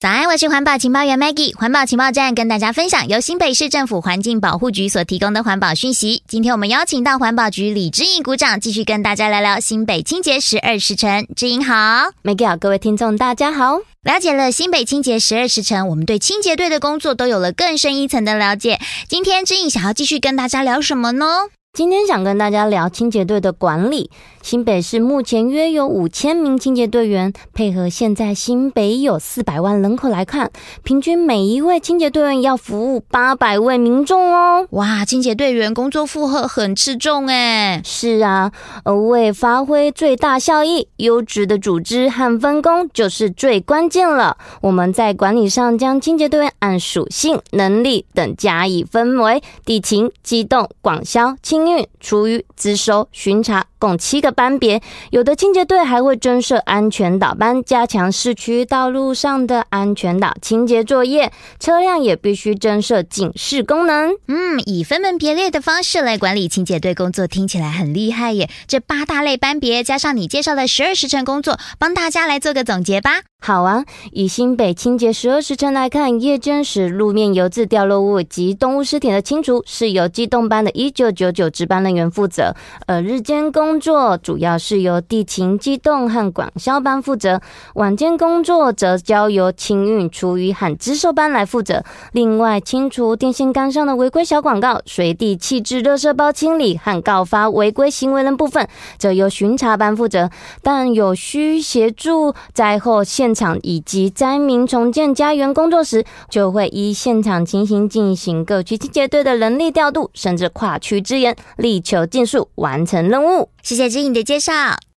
早安，我是环保情报员 Maggie， 环保情报站跟大家分享由新北市政府环境保护局所提供的环保讯息。今天我们邀请到环保局李之颖股长，继续跟大家聊聊新北清洁12时辰。之颖好。 Maggie 好，各位听众大家好。 了解了新北清洁12时辰，我们对清洁队的工作都有了更深一层的了解。今天之颖想要继续跟大家聊什么呢？ 今天想跟大家聊清洁队的管理。新北市目前约有5000名清洁队员，配合现在新北有400万人口来看，平均每一位清洁队员要服务800位民众哦。 哇，清洁队员工作负荷很吃重耶。 是啊，而为发挥最大效益，优质的组织和分工就是最关键了。我们在管理上将清洁队员按属性、能力等加以分为地勤、机动、广销、清运、厨余、资收、巡查，共7个班别。有的清洁队还会增设安全岛班，加强市区道路上的安全岛清洁作业，车辆也必须增设警示功能。 以分门别类的方式来管理清洁队工作，听起来很厉害耶。这8大类班别加上你介绍的12时辰工作，帮大家来做个总结吧。 好啊，以新北清洁12时辰来看，夜间时路面油渍、掉落物及动物尸体的清除是由机动班的1999值班人员负责，而日间工作主要是由地勤、机动和广销班负责，晚间工作则交由清运、厨余和资收班来负责。另外，清除电线杆上的违规小广告、随地弃置垃圾包清理和告发违规行为人部分，则由巡查班负责。但有需协助灾后现场以及灾民重建家园工作时，就会依现场情形进行各区清洁队的人力调度，甚至跨区支援，力求尽速完成任务。 谢谢之颖的介绍。